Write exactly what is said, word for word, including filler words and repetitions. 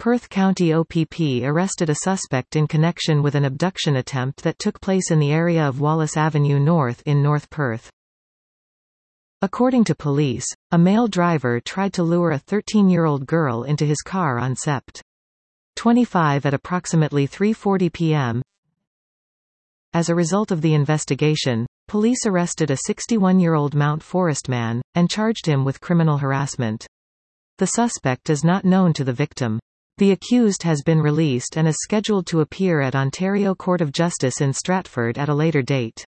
Perth County O P P arrested a suspect in connection with an abduction attempt that took place in the area of Wallace Avenue North in North Perth. According to police, a male driver tried to lure a thirteen-year-old girl into his car on Sept twenty-five at approximately three forty p m As a result of the investigation, police arrested a sixty-one-year-old Mount Forest man, and charged him with criminal harassment. The suspect is not known to the victim. The accused has been released and is scheduled to appear at Ontario Court of Justice in Stratford at a later date.